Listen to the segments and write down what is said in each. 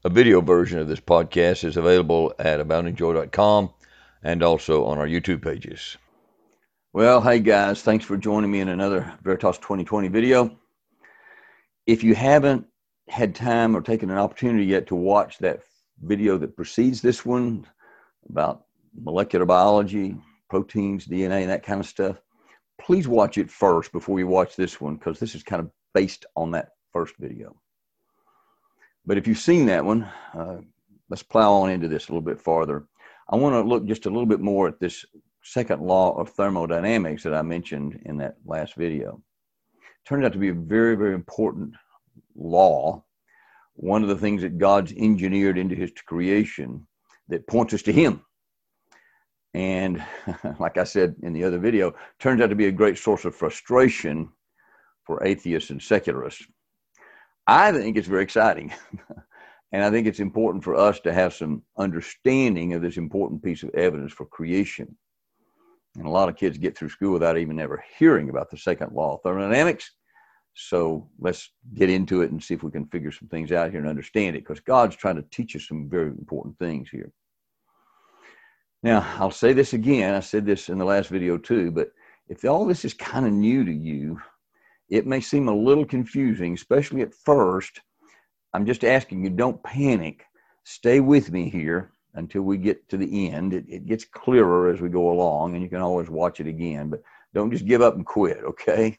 A video version of this podcast is available at aboundingjoy.com and also on our YouTube pages. Well, hey guys, thanks for joining me in another Veritas 2020 video. If you haven't had time or taken an opportunity yet to watch that video that precedes this one about molecular biology, proteins, DNA, and that kind of stuff, please watch it first before you watch this one, because this is kind of based on that first video. But if you've seen that one, let's plow on into this a little bit farther. I want to look just a little bit more at this second law of thermodynamics that I mentioned in that last video. It turned out to be a very, very important law. One of the things that God's engineered into his creation that points us to him. And like I said in the other video, turns out to be a great source of frustration for atheists and secularists. I think it's very exciting. And I think it's important for us to have some understanding of this important piece of evidence for creation. And a lot of kids get through school without even ever hearing about the second law of thermodynamics. So let's get into it and see if we can figure some things out here and understand it, because God's trying to teach us some very important things here. Now, I'll say this again. I said this in the last video too, but if all this is kind of new to you, it may seem a little confusing, especially at first. I'm just asking you, don't panic. Stay with me here until we get to the end. It gets clearer as we go along, and you can always watch it again, but don't just give up and quit, okay?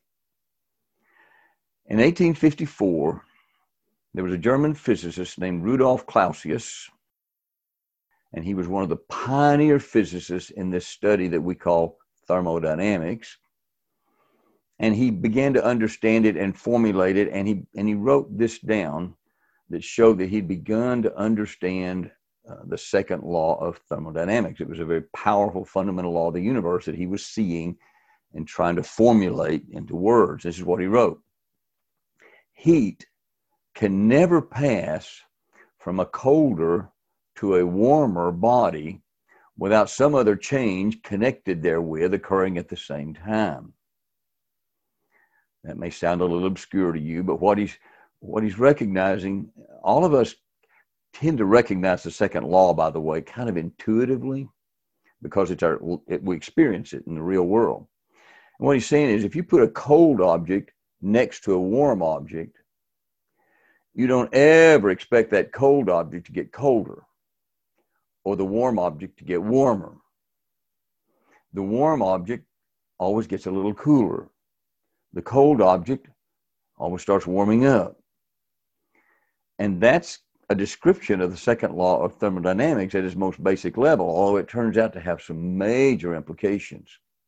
In 1854, there was a German physicist named Rudolf Clausius, and he was one of the pioneer physicists in this study that we call thermodynamics. And he began to understand it and formulate it, and he wrote this down that showed that he'd begun to understand the second law of thermodynamics. It was a very powerful fundamental law of the universe that he was seeing and trying to formulate into words. This is what he wrote. Heat can never pass from a colder to a warmer body without some other change connected therewith occurring at the same time. That may sound a little obscure to you, but what he's recognizing, all of us tend to recognize the second law, by the way, kind of intuitively, because we experience it in the real world. And what he's saying is, if you put a cold object next to a warm object, you don't ever expect that cold object to get colder or the warm object to get warmer. The warm object always gets a little cooler. The cold object always starts warming up. And that's a description of the second law of thermodynamics at its most basic level, although it turns out to have some major implications.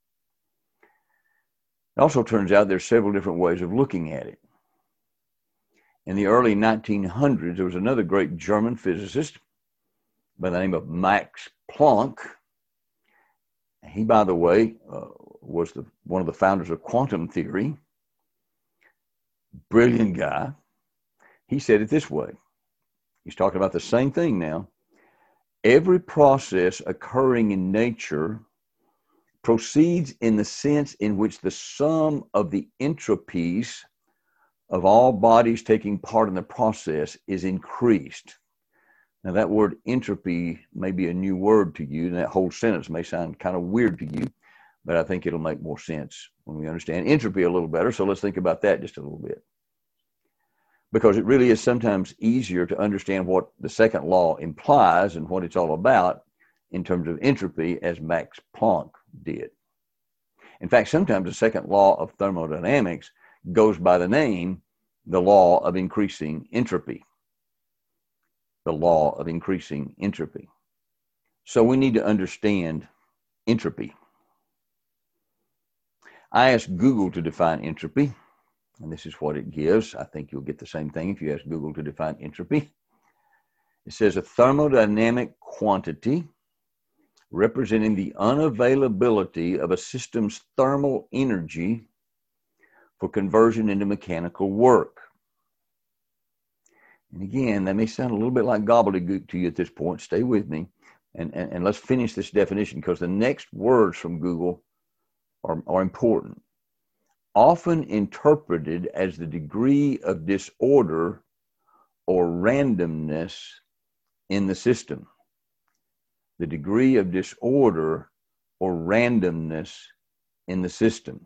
It also turns out there's several different ways of looking at it. In the early 1900s, there was another great German physicist by the name of Max Planck. He, by the way, was one of the founders of quantum theory. Brilliant guy. He said it this way. He's talking about the same thing now. Every process occurring in nature proceeds in the sense in which the sum of the entropies of all bodies taking part in the process is increased. Now, that word entropy may be a new word to you, and that whole sentence may sound kind of weird to you, but I think it'll make more sense when we understand entropy a little better. So let's think about that just a little bit. Because it really is sometimes easier to understand what the second law implies and what it's all about in terms of entropy, as Max Planck did. In fact, sometimes the second law of thermodynamics goes by the name, the law of increasing entropy. The law of increasing entropy. So we need to understand entropy. I asked Google to define entropy, and this is what it gives. I think you'll get the same thing if you ask Google to define entropy. It says a thermodynamic quantity representing the unavailability of a system's thermal energy for conversion into mechanical work. And again, that may sound a little bit like gobbledygook to you at this point. Stay with me, and let's finish this definition, because the next words from Google are important. Often interpreted as the degree of disorder or randomness in the system. The degree of disorder or randomness in the system.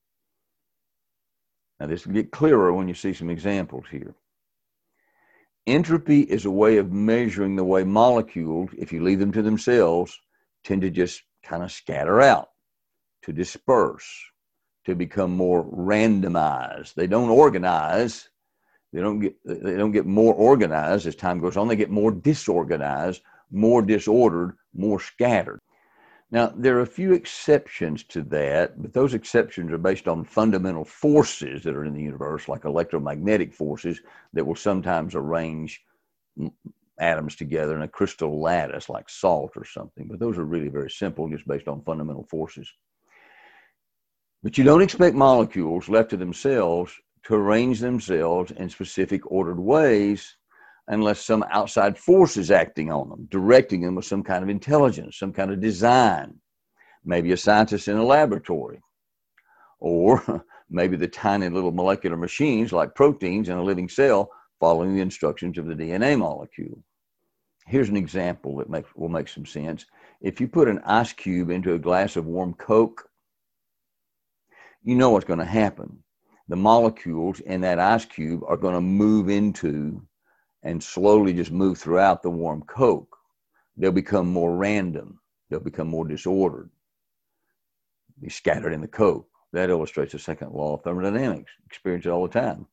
Now, this will get clearer when you see some examples here. Entropy is a way of measuring the way molecules, if you leave them to themselves, tend to just kind of scatter out, to disperse, to become more randomized. They don't organize. They don't get more organized as time goes on. They get more disorganized, more disordered, more scattered. Now, there are a few exceptions to that, but those exceptions are based on fundamental forces that are in the universe, like electromagnetic forces that will sometimes arrange atoms together in a crystal lattice, like salt or something. But those are really very simple, just based on fundamental forces. But you don't expect molecules left to themselves to arrange themselves in specific ordered ways unless some outside force is acting on them, directing them with some kind of intelligence, some kind of design. Maybe a scientist in a laboratory, or maybe the tiny little molecular machines like proteins in a living cell following the instructions of the DNA molecule. Here's an example that will make some sense. If you put an ice cube into a glass of warm Coke, you know what's going to happen. The molecules in that ice cube are going to move into and slowly just move throughout the warm Coke. They'll become more random. They'll become more disordered. Be scattered in the Coke. That illustrates the second law of thermodynamics. Experience it all the time.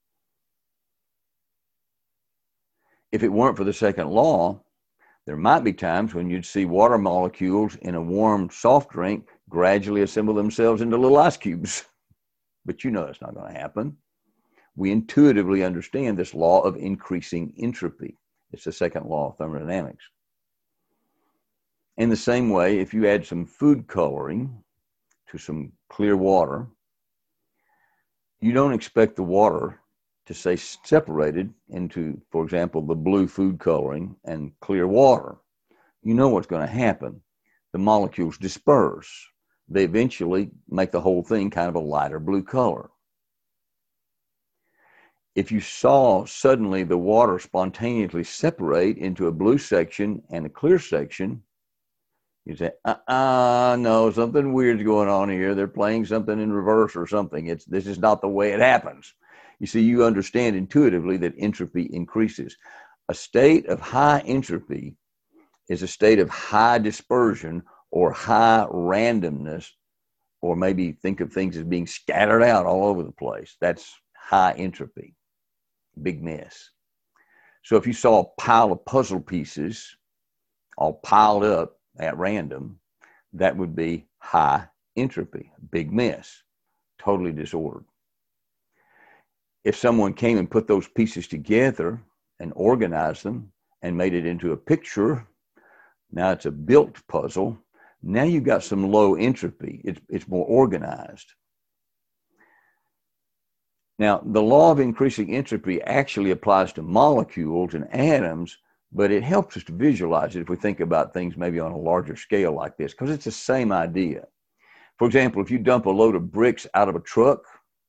If it weren't for the second law, there might be times when you'd see water molecules in a warm soft drink gradually assemble themselves into little ice cubes. But you know that's not going to happen. We intuitively understand this law of increasing entropy. It's the second law of thermodynamics. In the same way, if you add some food coloring to some clear water, you don't expect the water to stay separated into, for example, the blue food coloring and clear water. You know what's going to happen. The molecules disperse. They eventually make the whole thing kind of a lighter blue color. If you saw suddenly the water spontaneously separate into a blue section and a clear section, you say, no, something weird's going on here. They're playing something in reverse or something. This is not the way it happens. You see, you understand intuitively that entropy increases. A state of high entropy is a state of high dispersion or high randomness, or maybe think of things as being scattered out all over the place. That's high entropy. Big mess. So if you saw a pile of puzzle pieces all piled up at random, that would be high entropy, big mess, totally disordered. If someone came and put those pieces together and organized them and made it into a picture, now it's a built puzzle. Now you've got some low entropy. It's more organized. Now, the law of increasing entropy actually applies to molecules and atoms, but it helps us to visualize it if we think about things maybe on a larger scale like this, because it's the same idea. For example, if you dump a load of bricks out of a truck,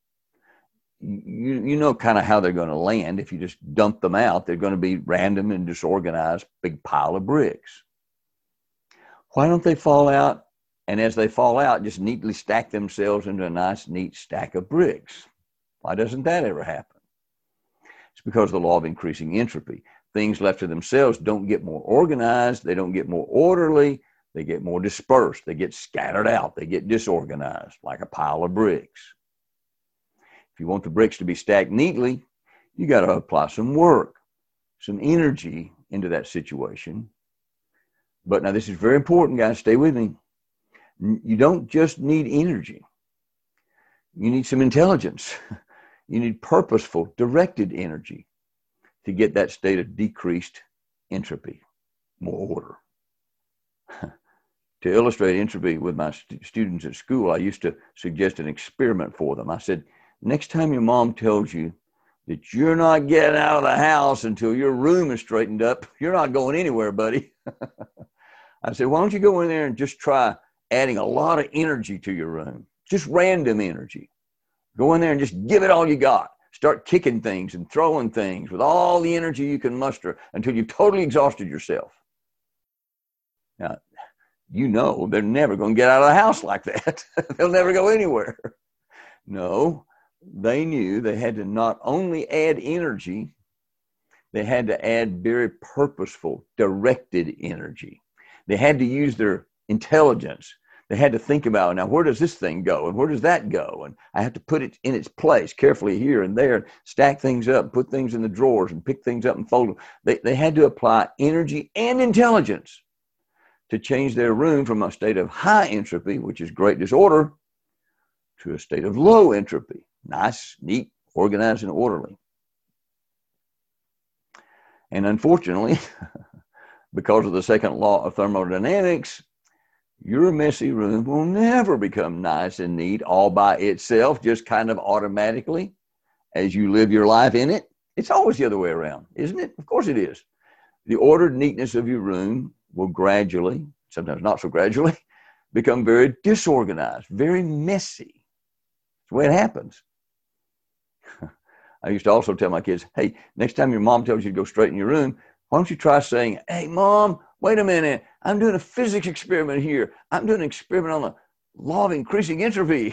you know kind of how they're going to land. If you just dump them out, they're going to be random and disorganized, big pile of bricks. Why don't they fall out? And as they fall out, just neatly stack themselves into a nice, neat stack of bricks. Why doesn't that ever happen? It's because of the law of increasing entropy. Things left to themselves don't get more organized. They don't get more orderly. They get more dispersed. They get scattered out. They get disorganized like a pile of bricks. If you want the bricks to be stacked neatly, you got to apply some work, some energy into that situation. But now this is very important, guys. Stay with me. You don't just need energy. You need some intelligence. You need purposeful, directed energy to get that state of decreased entropy, more order. To illustrate entropy with my students at school, I used to suggest an experiment for them. I said, next time your mom tells you that you're not getting out of the house until your room is straightened up, you're not going anywhere, buddy. I said, why don't you go in there and just try adding a lot of energy to your room, just random energy. Go in there and just give it all you got. Start kicking things and throwing things with all the energy you can muster until you've totally exhausted yourself. Now, you know they're never going to get out of the house like that. They'll never go anywhere. No, they knew they had to not only add energy, they had to add very purposeful, directed energy. They had to use their intelligence. They had to think about, now, where does this thing go? And where does that go? And I have to put it in its place carefully here and there, stack things up, put things in the drawers and pick things up and fold them. They had to apply energy and intelligence to change their room from a state of high entropy, which is great disorder, to a state of low entropy, nice, neat, organized, and orderly. And unfortunately, because of the second law of thermodynamics, your messy room will never become nice and neat all by itself, just kind of automatically as you live your life in it. It's always the other way around, isn't it? Of course it is. The ordered neatness of your room will gradually, sometimes not so gradually, become very disorganized, very messy. That's the way it happens. I used to also tell my kids, hey, next time your mom tells you to go straighten your room, why don't you try saying, hey, Mom, wait a minute. I'm doing a physics experiment here. I'm doing an experiment on the law of increasing entropy.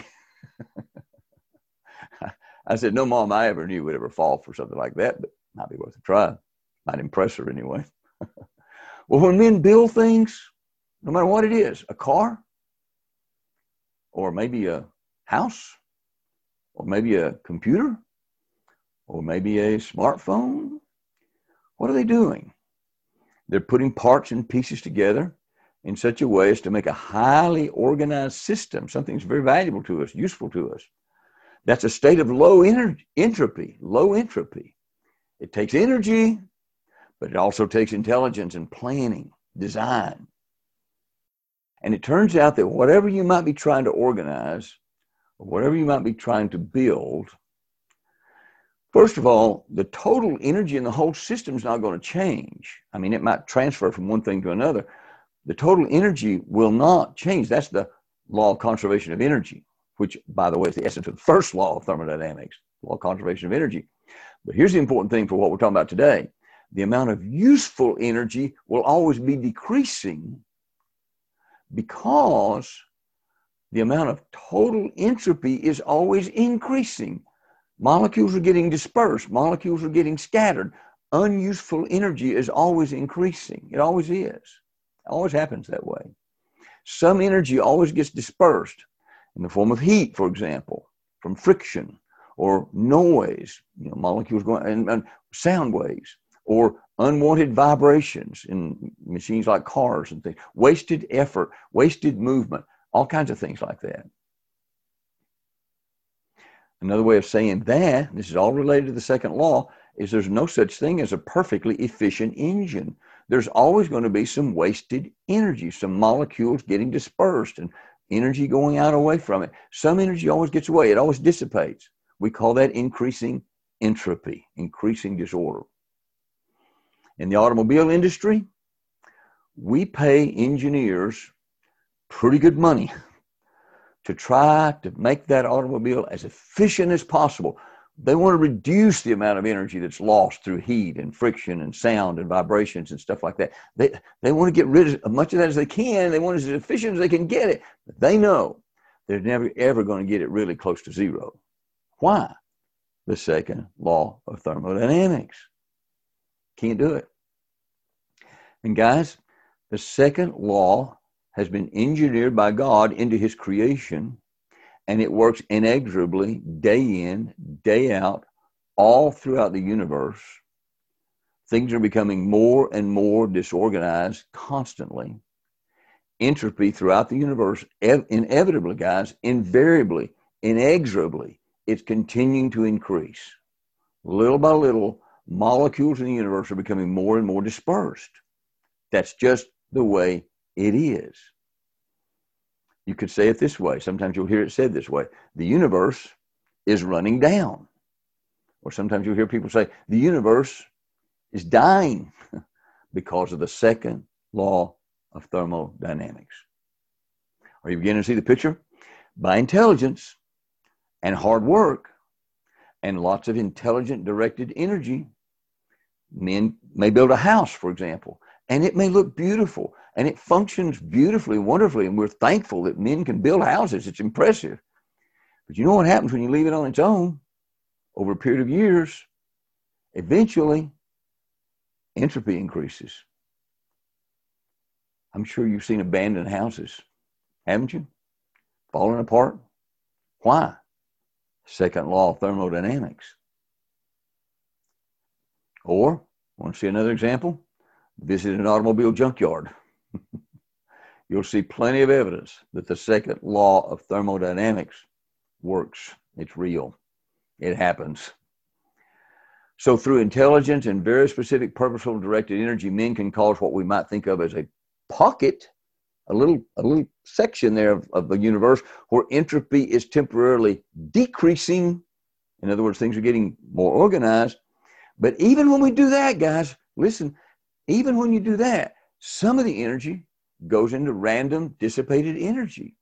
I said, no mom I ever knew would ever fall for something like that, but might be worth a try. Might impress her anyway. Well, when men build things, no matter what it is, a car, or maybe a house, or maybe a computer, or maybe a smartphone, what are they doing? They're putting parts and pieces together in such a way as to make a highly organized system, something that's very valuable to us, useful to us. That's a state of low entropy, low entropy. It takes energy, but it also takes intelligence and planning, design. And it turns out that whatever you might be trying to organize, or whatever you might be trying to build, first of all, the total energy in the whole system is not going to change. I mean, it might transfer from one thing to another. The total energy will not change. That's the law of conservation of energy, which, by the way, is the essence of the first law of thermodynamics, law of conservation of energy. But here's the important thing for what we're talking about today. The amount of useful energy will always be decreasing because the amount of total entropy is always increasing. Molecules are getting dispersed. Molecules are getting scattered. Unuseful energy is always increasing. It always is. It always happens that way. Some energy always gets dispersed in the form of heat, for example, from friction or noise, molecules going, and sound waves, or unwanted vibrations in machines like cars and things, wasted effort, wasted movement, all kinds of things like that. Another way of saying that, this is all related to the second law, is there's no such thing as a perfectly efficient engine. There's always going to be some wasted energy, some molecules getting dispersed and energy going out away from it. Some energy always gets away. It always dissipates. We call that increasing entropy, increasing disorder. In the automobile industry, we pay engineers pretty good money to try to make that automobile as efficient as possible. They want to reduce the amount of energy that's lost through heat and friction and sound and vibrations and stuff like that. They want to get rid of as much of that as they can. They want it as efficient as they can get it. But they know they're never, ever going to get it really close to zero. Why? The second law of thermodynamics. Can't do it. And guys, the second law has been engineered by God into his creation, and it works inexorably day in, day out, all throughout the universe. Things are becoming more and more disorganized constantly. Entropy throughout the universe, inevitably, guys, invariably, inexorably, it's continuing to increase. Little by little, molecules in the universe are becoming more and more dispersed. That's just the way it is. You could say it this way. Sometimes you'll hear it said this way. The universe is running down. Or sometimes you'll hear people say, the universe is dying because of the second law of thermodynamics. Are you beginning to see the picture? By intelligence and hard work and lots of intelligent directed energy, men may build a house, for example, and it may look beautiful and it functions beautifully, wonderfully, and we're thankful that men can build houses. It's impressive. But you know what happens when you leave it on its own over a period of years? Eventually, entropy increases. I'm sure you've seen abandoned houses, haven't you? Falling apart. Why? Second law of thermodynamics. Or, want to see another example? Visit an automobile junkyard. You'll see plenty of evidence that the second law of thermodynamics works. It's real. It happens. So through intelligence and very specific purposeful directed energy, men can cause what we might think of as a pocket, a little section there of the universe where entropy is temporarily decreasing. In other words, things are getting more organized. But even when we do that, guys, listen, even when you do that, some of the energy goes into random dissipated energy.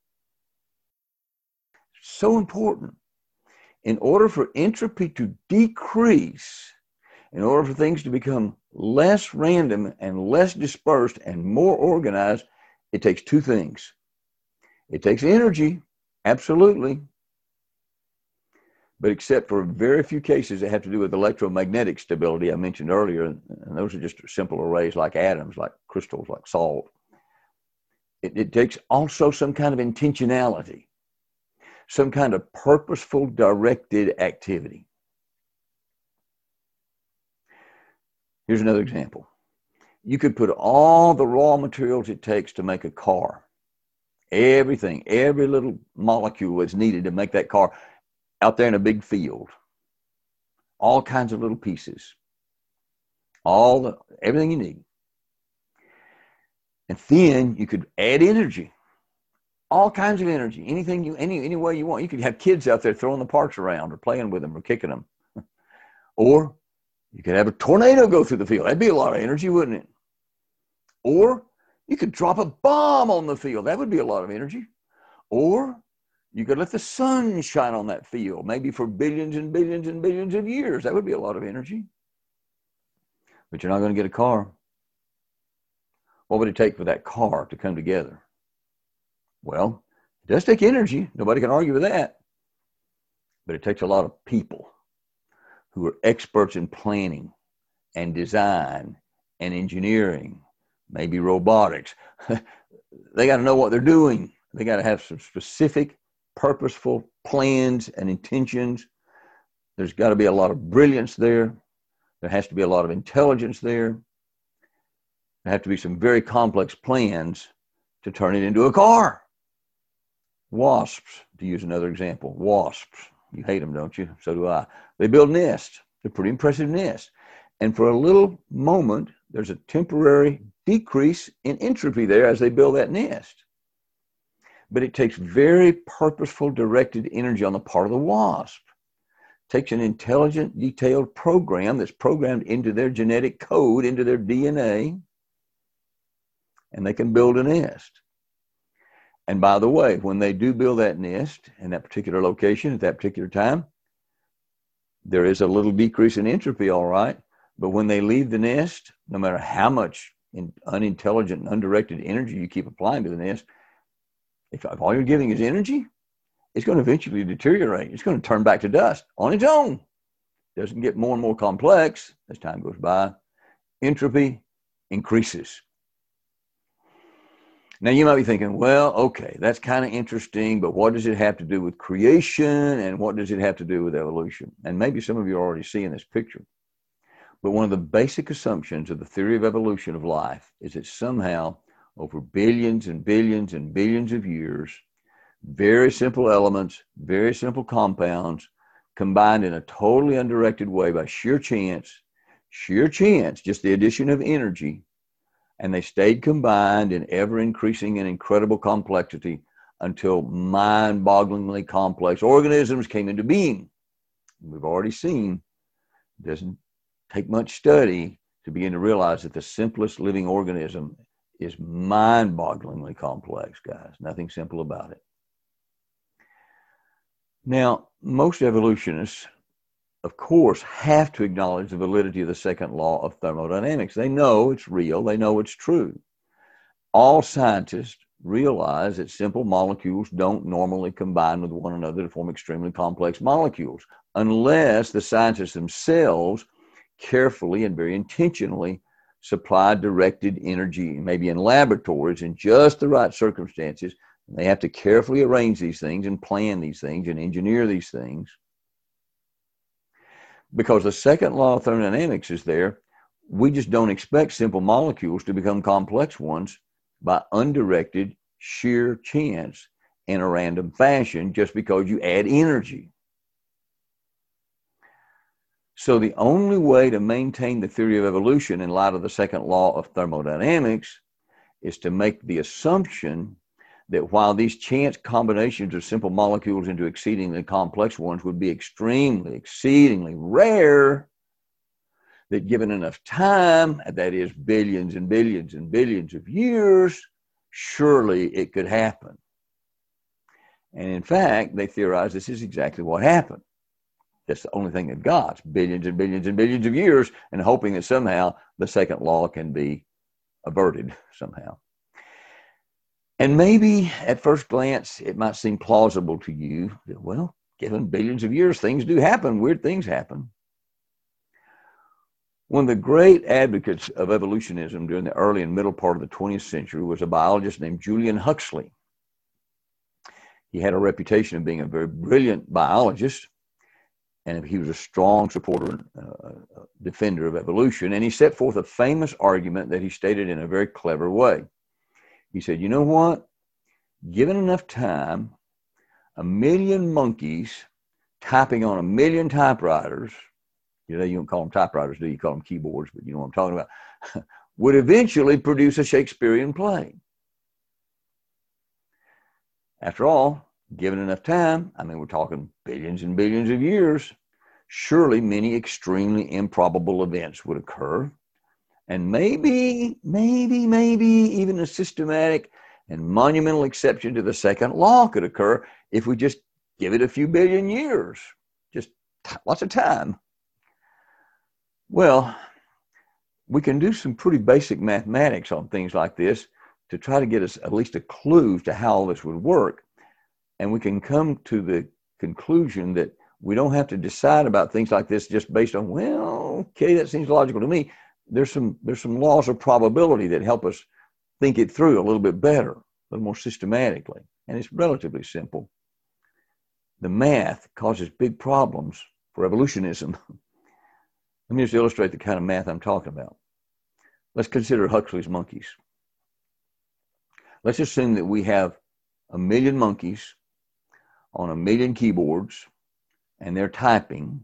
So important. In order for entropy to decrease, in order for things to become less random and less dispersed and more organized, it takes two things. It takes energy, absolutely, but except for very few cases that have to do with electromagnetic stability I mentioned earlier, and those are just simple arrays like atoms, like crystals, like salt. It takes also some kind of intentionality, some kind of purposeful directed activity. Here's another example. You could put all the raw materials it takes to make a car, everything, every little molecule that's needed to make that car out there in a big field, all kinds of little pieces, everything you need. And then you could add energy, all kinds of energy, any way you want. You could have kids out there throwing the parts around or playing with them or kicking them. Or you could have a tornado go through the field. That'd be a lot of energy, wouldn't it? Or you could drop a bomb on the field. That would be a lot of energy. Or you could let the sun shine on that field, maybe for billions and billions and billions of years. That would be a lot of energy. But you're not going to get a car. What would it take for that car to come together? Well, it does take energy. Nobody can argue with that. But it takes a lot of people who are experts in planning and design and engineering, maybe robotics. They got to know what they're doing. They got to have some specific, purposeful plans and intentions. There's got to be a lot of brilliance there. There has to be a lot of intelligence there. There have to be some very complex plans to turn it into a car. Wasps, to use another example. Wasps. You hate them, don't you? So do I. They build nests. They're pretty impressive nests. And for a little moment, there's a temporary decrease in entropy there as they build that nest. But it takes very purposeful, directed energy on the part of the wasp. It takes an intelligent, detailed program that's programmed into their genetic code, into their DNA, and they can build a nest. And by the way, when they do build that nest in that particular location at that particular time, there is a little decrease in entropy, all right. But when they leave the nest, no matter how much unintelligent and undirected energy you keep applying to the nest, if all you're giving is energy, it's going to eventually deteriorate. It's going to turn back to dust on its own. It doesn't get more and more complex as time goes by. Entropy increases. Now you might be thinking, well, okay, that's kind of interesting, but what does it have to do with creation and what does it have to do with evolution? And maybe some of you are already seeing this picture. But one of the basic assumptions of the theory of evolution of life is that somehow over billions and billions and billions of years, very simple elements, very simple compounds combined in a totally undirected way by sheer chance, just the addition of energy, and they stayed combined in ever-increasing and incredible complexity until mind-bogglingly complex organisms came into being. We've already seen it doesn't take much study to begin to realize that the simplest living organism is mind-bogglingly complex, guys. Nothing simple about it. Now, most evolutionists of course, have to acknowledge the validity of the second law of thermodynamics. They know it's real. They know it's true. All scientists realize that simple molecules don't normally combine with one another to form extremely complex molecules unless the scientists themselves carefully and very intentionally supply directed energy, maybe in laboratories in just the right circumstances. They have to carefully arrange these things and plan these things and engineer these things. Because the second law of thermodynamics is there, we just don't expect simple molecules to become complex ones by undirected, sheer chance in a random fashion just because you add energy. So the only way to maintain the theory of evolution in light of the second law of thermodynamics is to make the assumption that while these chance combinations of simple molecules into exceedingly complex ones would be exceedingly rare, that given enough time, that is billions and billions and billions of years, surely it could happen. And in fact, they theorize this is exactly what happened. That's the only thing they've got, billions and billions and billions of years, and hoping that somehow the second law can be averted somehow. And maybe at first glance, it might seem plausible to you that, well, given billions of years, things do happen, weird things happen. One of the great advocates of evolutionism during the early and middle part of the 20th century was a biologist named Julian Huxley. He had a reputation of being a very brilliant biologist, and he was a strong supporter and defender of evolution. And he set forth a famous argument that he stated in a very clever way. He said, you know what? Given enough time, 1 million monkeys typing on 1 million typewriters, you don't call them typewriters, do you? You call them keyboards, but you know what I'm talking about, would eventually produce a Shakespearean play. After all, given enough time, we're talking billions and billions of years, surely many extremely improbable events would occur. And maybe even a systematic and monumental exception to the second law could occur if we just give it a few billion years, just lots of time. Well, we can do some pretty basic mathematics on things like this to try to get us at least a clue to how all this would work. And we can come to the conclusion that we don't have to decide about things like this just based on, well, okay, that seems logical to me. There's some laws of probability that help us think it through a little bit better, a little more systematically. And it's relatively simple. The math causes big problems for evolutionism. Let me just illustrate the kind of math I'm talking about. Let's consider Huxley's monkeys. Let's assume that we have 1 million monkeys on 1 million keyboards, and they're typing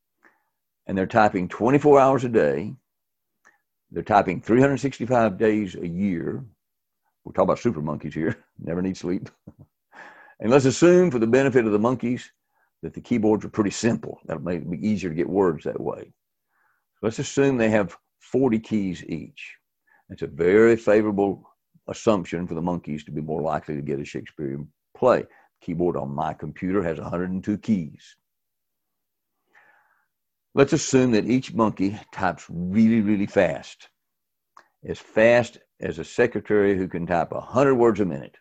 24 hours a day. They're typing 365 days a year. We're talking about super monkeys here, never need sleep. And let's assume, for the benefit of the monkeys, that the keyboards are pretty simple. That'll make it be easier to get words that way. Let's assume they have 40 keys each. It's a very favorable assumption for the monkeys to be more likely to get a Shakespearean play. The keyboard on my computer has 102 keys. Let's assume that each monkey types really, really fast as a secretary who can type 100 words a minute.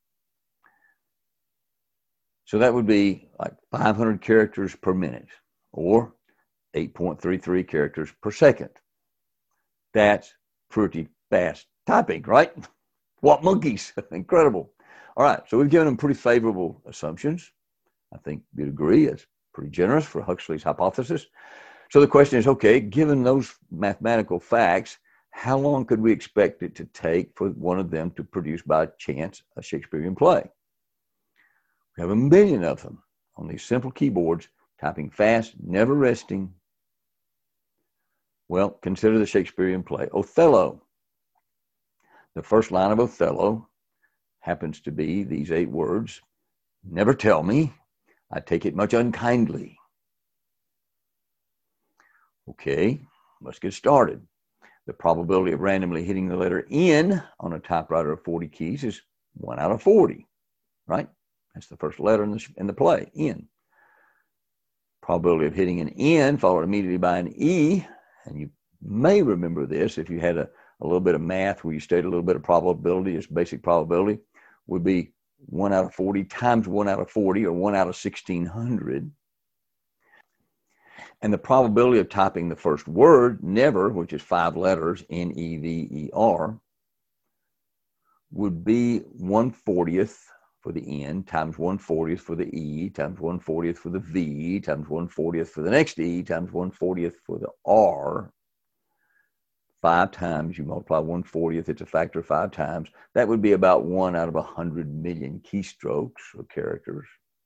So that would be like 500 characters per minute, or 8.33 characters per second. That's pretty fast typing, right? What monkeys? Incredible. All right, so we've given them pretty favorable assumptions. I think you'd agree it's pretty generous for Huxley's hypothesis. So the question is, okay, given those mathematical facts, how long could we expect it to take for one of them to produce by chance a Shakespearean play? We have 1 million of them on these simple keyboards, typing fast, never resting. Well, consider the Shakespearean play Othello. The first line of Othello happens to be these 8 words: never tell me, I take it much unkindly. Okay, let's get started. The probability of randomly hitting the letter N on a typewriter of 40 keys is 1 out of 40, right? That's the first letter in the play, N. Probability of hitting an N followed immediately by an E. And you may remember this if you had a little bit of math where you stated a little bit of probability as basic probability, would be 1 out of 40 times 1 out of 40, or 1 out of 1,600. And the probability of typing the first word, never, which is 5 letters, N-E-V-E-R, would be 1/40th for the N times 1/40th for the E times 1/40th for the V times 1/40th for the next E times 1/40th for the R. 5 times, you multiply 1/40th, it's a factor of 5 times. That would be about 1 out of 100 million keystrokes or characters.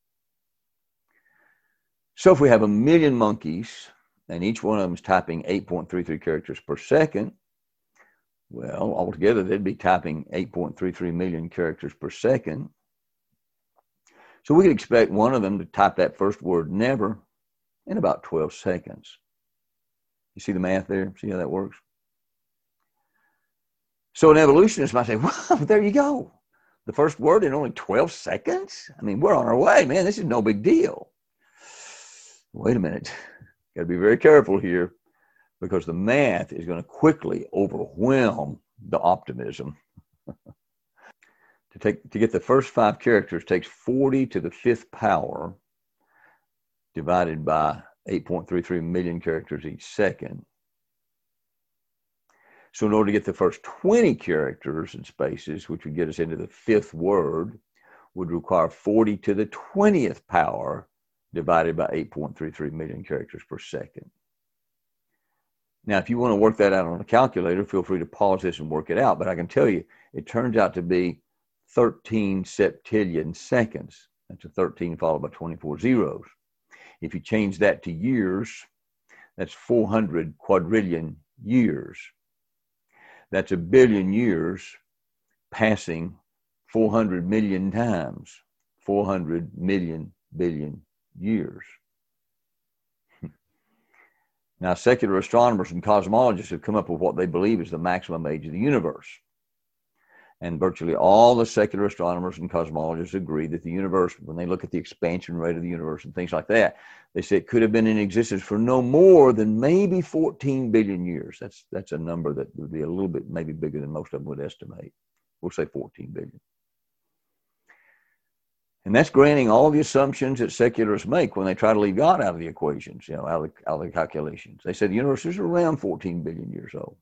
So if we have 1 million monkeys and each one of them is typing 8.33 characters per second, well, altogether they'd be typing 8.33 million characters per second. So we could expect one of them to type that first word, never, in about 12 seconds. You see the math there? See how that works? So an evolutionist might say, wow, there you go. The first word in only 12 seconds? I mean, we're on our way, man. This is no big deal. Wait a minute. Got to be very careful here, because the math is going to quickly overwhelm the optimism. To get the first 5 characters takes 40 to the 5th power divided by 8.33 million characters each second. So in order to get the first 20 characters and spaces, which would get us into the 5th word, would require 40 to the 20th power divided by 8.33 million characters per second. Now, if you want to work that out on a calculator, feel free to pause this and work it out. But I can tell you, it turns out to be 13 septillion seconds. That's a 13 followed by 24 zeros. If you change that to years, that's 400 quadrillion years. That's 1 billion years passing 400 million times. 400 million billion years. Now, secular astronomers and cosmologists have come up with what they believe is the maximum age of the universe. And virtually all the secular astronomers and cosmologists agree that the universe, when they look at the expansion rate of the universe and things like that, they say it could have been in existence for no more than maybe 14 billion years. That's a number that would be a little bit maybe bigger than most of them would estimate. We'll say 14 billion. And that's granting all the assumptions that secularists make when they try to leave God out of the equations, out of the calculations. They say the universe is around 14 billion years old.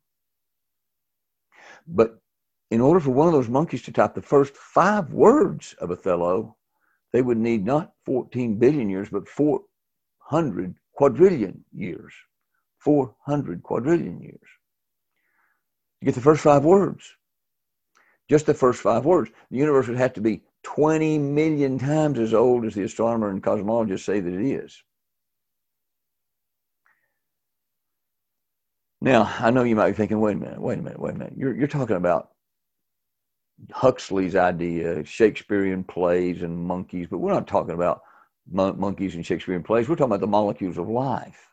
But in order for one of those monkeys to type the first 5 words of Othello, they would need not 14 billion years, but 400 quadrillion years. 400 quadrillion years. To get the first 5 words. Just the first 5 words. The universe would have to be 20 million times as old as the astronomer and cosmologists say that it is. Now, I know you might be thinking, wait a minute. You're talking about Huxley's idea, Shakespearean plays and monkeys, but we're not talking about monkeys and Shakespearean plays. We're talking about the molecules of life.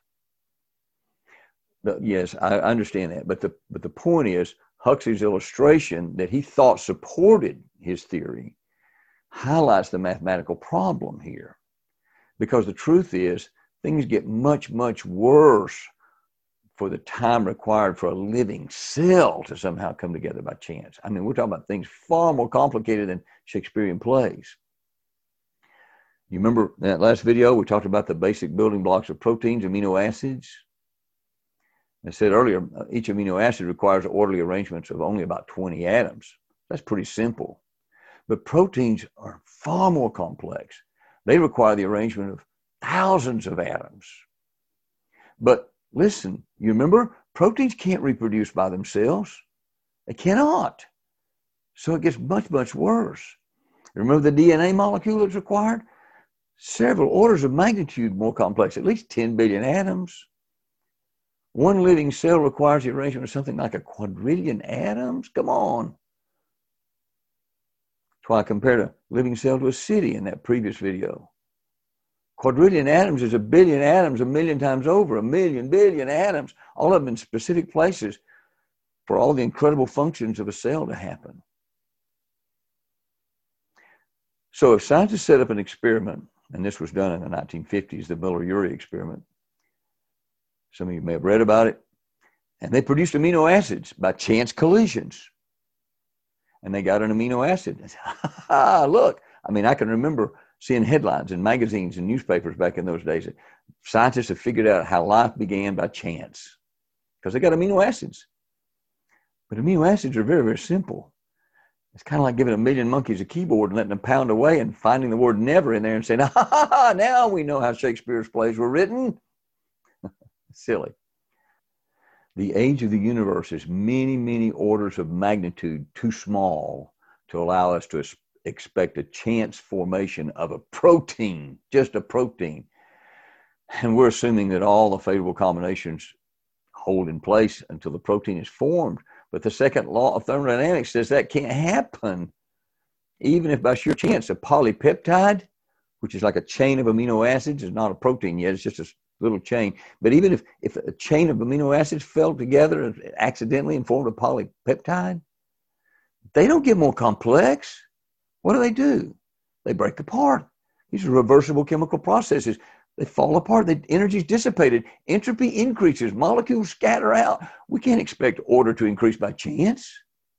But yes, I understand that. But the point is, Huxley's illustration that he thought supported his theory highlights the mathematical problem here. Because the truth is, things get much, much worse for the time required for a living cell to somehow come together by chance. I mean, we're talking about things far more complicated than Shakespearean plays. You remember in that last video, we talked about the basic building blocks of proteins, amino acids. I said earlier, each amino acid requires orderly arrangements of only about 20 atoms. That's pretty simple. But proteins are far more complex. They require the arrangement of thousands of atoms. But listen, you remember, proteins can't reproduce by themselves. They cannot. So it gets much, much worse. Remember the DNA molecule that's required? Several orders of magnitude more complex, at least 10 billion atoms. One living cell requires the arrangement of something like a quadrillion atoms. Come on. That's why I compared a living cell to a city in that previous video. Quadrillion atoms is 1 billion atoms 1 million times over, 1 million billion atoms, all of them in specific places for all the incredible functions of a cell to happen. So if scientists set up an experiment And this was done in the 1950s, the Miller-Urey experiment. Some of you may have read about it. And they produced amino acids by chance collisions. And they got an amino acid. Look, I mean, I can remember seeing headlines in magazines and newspapers back in those days. Scientists have figured out how life began by chance because they got amino acids. But amino acids are very, very simple. It's kind of like giving a million monkeys a keyboard and letting them pound away and finding the word never in there and saying, now we know how Shakespeare's plays were written. Silly. The age of the universe is many, many orders of magnitude too small to allow us to expect a chance formation of a protein, just a protein. And we're assuming that all the favorable combinations hold in place until the protein is formed. But the second law of thermodynamics says that can't happen. Even if by sheer chance a polypeptide, which is like a chain of amino acids, is not a protein yet, it's just a little chain. But even if a chain of amino acids fell together accidentally and formed a polypeptide, they don't get more complex. What do? They break apart. These are reversible chemical processes. They fall apart. The energy is dissipated. Entropy increases. Molecules scatter out. We can't expect order to increase by chance.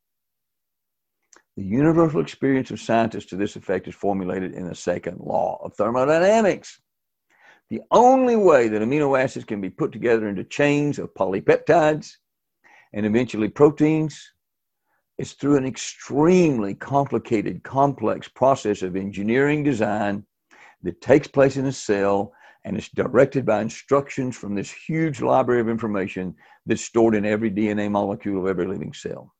The universal experience of scientists to this effect is formulated in the second law of thermodynamics. The only way that amino acids can be put together into chains of polypeptides and eventually proteins is through an extremely complicated, complex process of engineering design that takes place in a cell and is directed by instructions from this huge library of information that's stored in every DNA molecule of every living cell.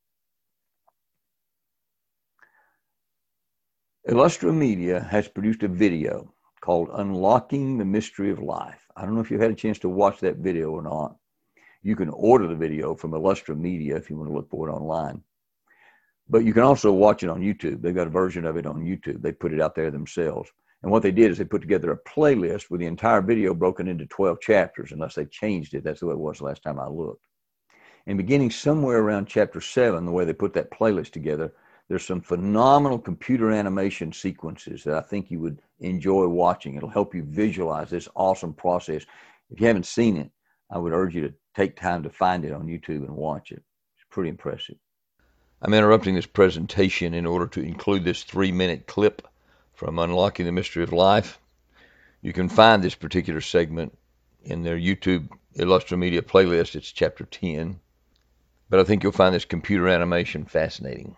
Illustra Media has produced a video called Unlocking the Mystery of Life. I don't know if you've had a chance to watch that video or not. You can order the video from Illustra Media if you want to look for it online. But you can also watch it on YouTube. They've got a version of it on YouTube. They put it out there themselves. And what they did is they put together a playlist with the entire video broken into 12 chapters, unless they changed it. That's the way it was the last time I looked. And beginning somewhere around chapter 7, the way they put that playlist together, there's some phenomenal computer animation sequences that I think you would enjoy watching. It'll help you visualize this awesome process. If you haven't seen it, I would urge you to take time to find it on YouTube and watch it. It's pretty impressive. I'm interrupting this presentation in order to include this 3-minute clip from Unlocking the Mystery of Life. You can find this particular segment in their YouTube Illustra Media playlist. It's chapter 10. But I think you'll find this computer animation fascinating.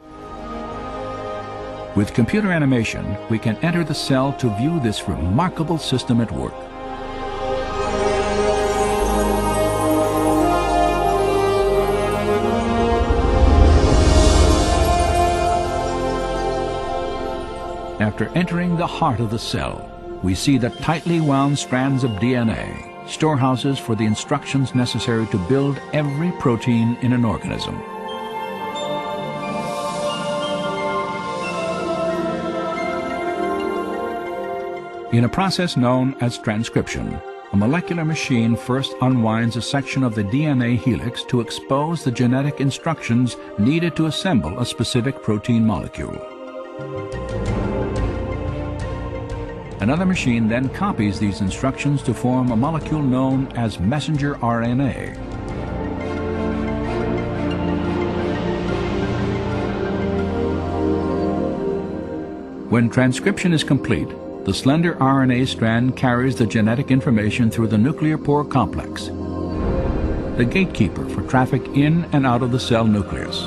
With computer animation, we can enter the cell to view this remarkable system at work. After entering the heart of the cell, we see the tightly wound strands of DNA, storehouses for the instructions necessary to build every protein in an organism. In a process known as transcription, a molecular machine first unwinds a section of the DNA helix to expose the genetic instructions needed to assemble a specific protein molecule. Another machine then copies these instructions to form a molecule known as messenger RNA. When transcription is complete, the slender RNA strand carries the genetic information through the nuclear pore complex, the gatekeeper for traffic in and out of the cell nucleus.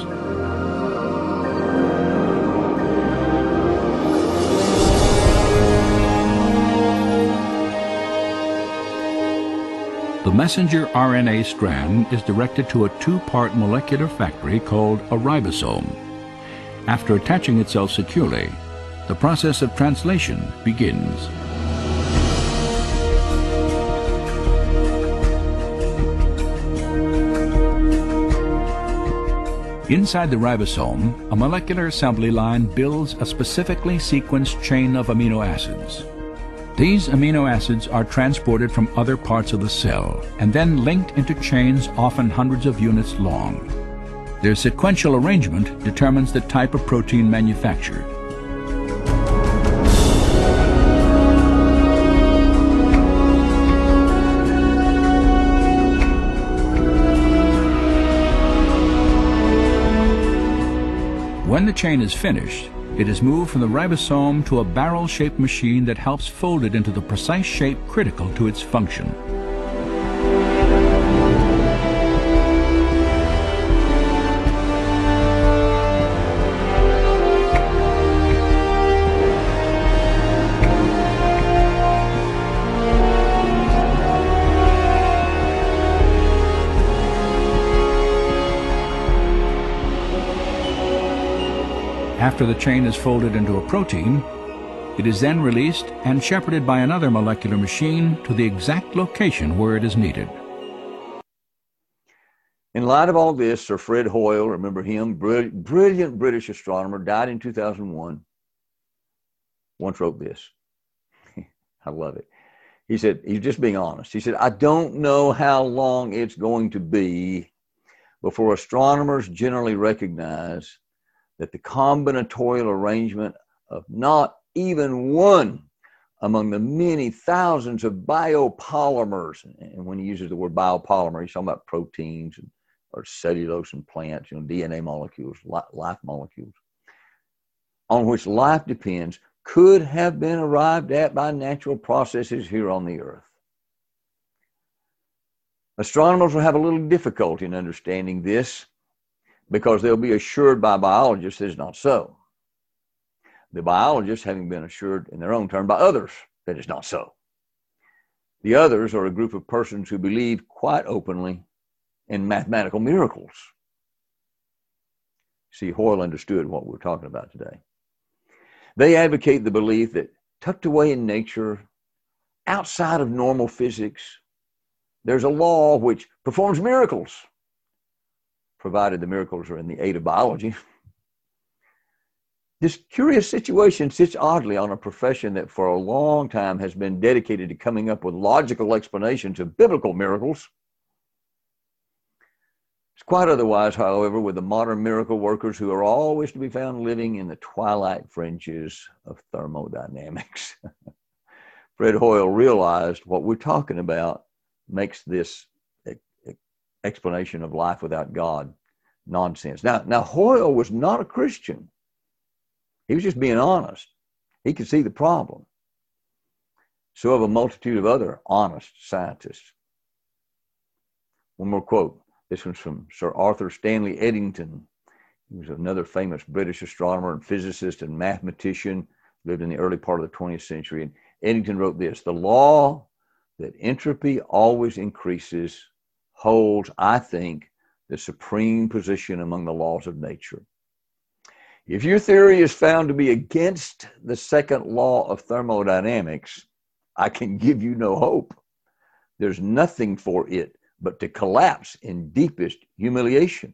The messenger RNA strand is directed to a 2-part molecular factory called a ribosome. After attaching itself securely, the process of translation begins. Inside the ribosome, a molecular assembly line builds a specifically sequenced chain of amino acids. These amino acids are transported from other parts of the cell and then linked into chains often hundreds of units long. Their sequential arrangement determines the type of protein manufactured. When the chain is finished, it is moved from the ribosome to a barrel-shaped machine that helps fold it into the precise shape critical to its function. After the chain is folded into a protein, it is then released and shepherded by another molecular machine to the exact location where it is needed. In light of all this, Sir Fred Hoyle, remember him, brilliant British astronomer, died in 2001, once wrote this. I love it. He said, he's just being honest. He said, I don't know how long it's going to be before astronomers generally recognize that the combinatorial arrangement of not even one among the many thousands of biopolymers, and when he uses the word biopolymer, he's talking about proteins or cellulose in plants, DNA molecules, life molecules, on which life depends, could have been arrived at by natural processes here on the earth. Astronomers will have a little difficulty in understanding this, because they'll be assured by biologists that it's not so. The biologists having been assured in their own turn by others that it's not so. The others are a group of persons who believe quite openly in mathematical miracles. See, Hoyle understood what we're talking about today. They advocate the belief that tucked away in nature, outside of normal physics, there's a law which performs miracles, provided the miracles are in the aid of biology. This curious situation sits oddly on a profession that for a long time has been dedicated to coming up with logical explanations of biblical miracles. It's quite otherwise, however, with the modern miracle workers who are always to be found living in the twilight fringes of thermodynamics. Fred Hoyle realized what we're talking about makes this explanation of life without God nonsense. Now Hoyle was not a Christian. He was just being honest. He could see the problem. So have a multitude of other honest scientists. One more quote. This one's from Sir Arthur Stanley Eddington. He was another famous British astronomer and physicist and mathematician, lived in the early part of the 20th century. And Eddington wrote this: the law that entropy always increases holds, I think, the supreme position among the laws of nature. If your theory is found to be against the second law of thermodynamics, I can give you no hope. There's nothing for it but to collapse in deepest humiliation.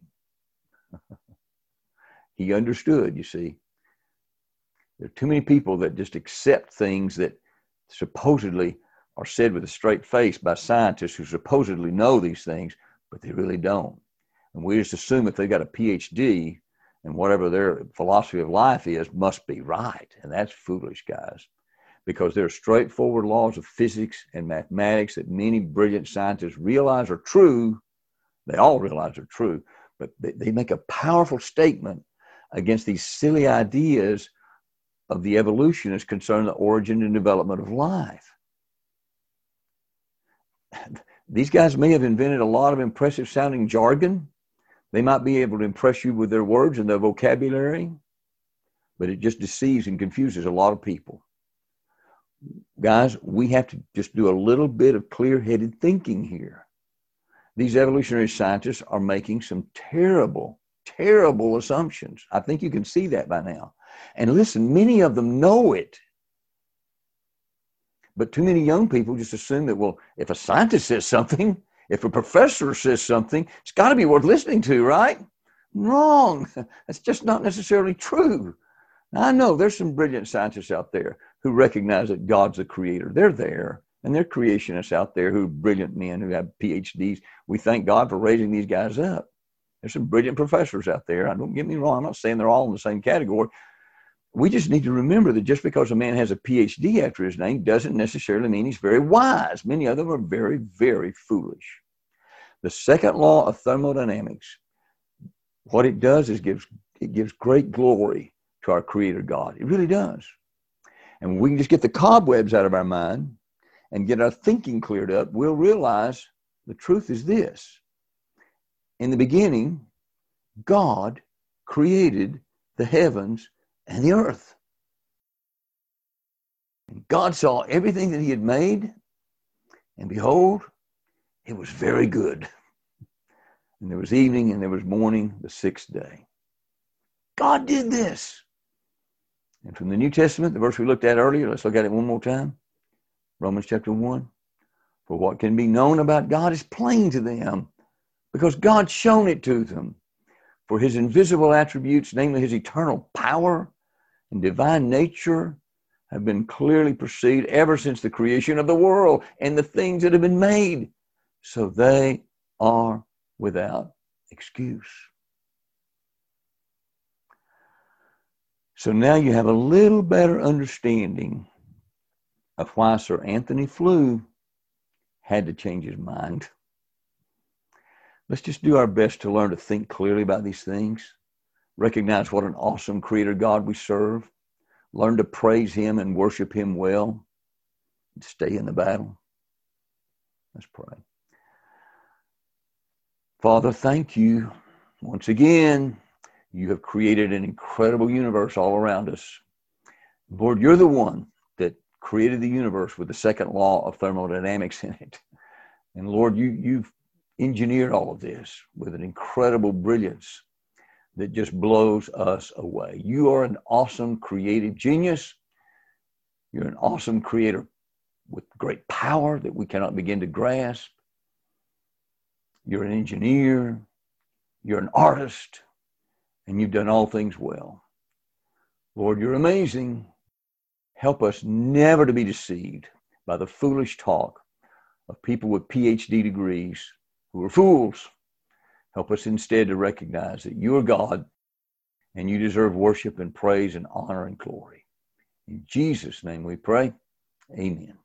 He understood, you see. There are too many people that just accept things that supposedly are said with a straight face by scientists who supposedly know these things, but they really don't. And we just assume if they've got a PhD and whatever their philosophy of life is must be right. And that's foolish, guys, because there are straightforward laws of physics and mathematics that many brilliant scientists realize are true. They all realize are true, but they make a powerful statement against these silly ideas of the evolutionists concerning the origin and development of life. These guys may have invented a lot of impressive sounding jargon. They might be able to impress you with their words and their vocabulary, but it just deceives and confuses a lot of people. Guys, we have to just do a little bit of clear-headed thinking here. These evolutionary scientists are making some terrible, terrible assumptions. I think you can see that by now. And listen, many of them know it. But too many young people just assume that, well, if a scientist says something, if a professor says something, it's got to be worth listening to, right? Wrong. That's just not necessarily true. Now, I know there's some brilliant scientists out there who recognize that God's the creator. They're there. And there are creationists out there who are brilliant men who have PhDs. We thank God for raising these guys up. There's some brilliant professors out there. Don't get me wrong. I'm not saying they're all in the same category. We just need to remember that just because a man has a PhD after his name doesn't necessarily mean he's very wise. Many of them are very, very foolish. The second law of thermodynamics, what it does is it gives great glory to our Creator God. It really does. And when we can just get the cobwebs out of our mind and get our thinking cleared up, we'll realize the truth is this. In the beginning, God created the heavens and the earth. And God saw everything that he had made, and behold, it was very good. And there was evening and there was morning, the sixth day. God did this. And from the New Testament, the verse we looked at earlier, let's look at it one more time. Romans chapter 1. For what can be known about God is plain to them, because God's shown it to them. For his invisible attributes, namely his eternal power and divine nature, have been clearly perceived ever since the creation of the world and the things that have been made. So they are without excuse. So now you have a little better understanding of why Sir Anthony Flew had to change his mind. Let's just do our best to learn to think clearly about these things, recognize what an awesome Creator God we serve, learn to praise him and worship him well, and stay in the battle. Let's pray. Father, thank you. Once again, you have created an incredible universe all around us. Lord, you're the one that created the universe with the second law of thermodynamics in it. And Lord, you've engineered all of this with an incredible brilliance that just blows us away. You are an awesome creative genius. You're an awesome creator with great power that we cannot begin to grasp. You're an engineer. You're an artist. And you've done all things well. Lord, you're amazing. Help us never to be deceived by the foolish talk of people with PhD degrees who are fools. Help us instead to recognize that you are God and you deserve worship and praise and honor and glory. In Jesus' name we pray. Amen.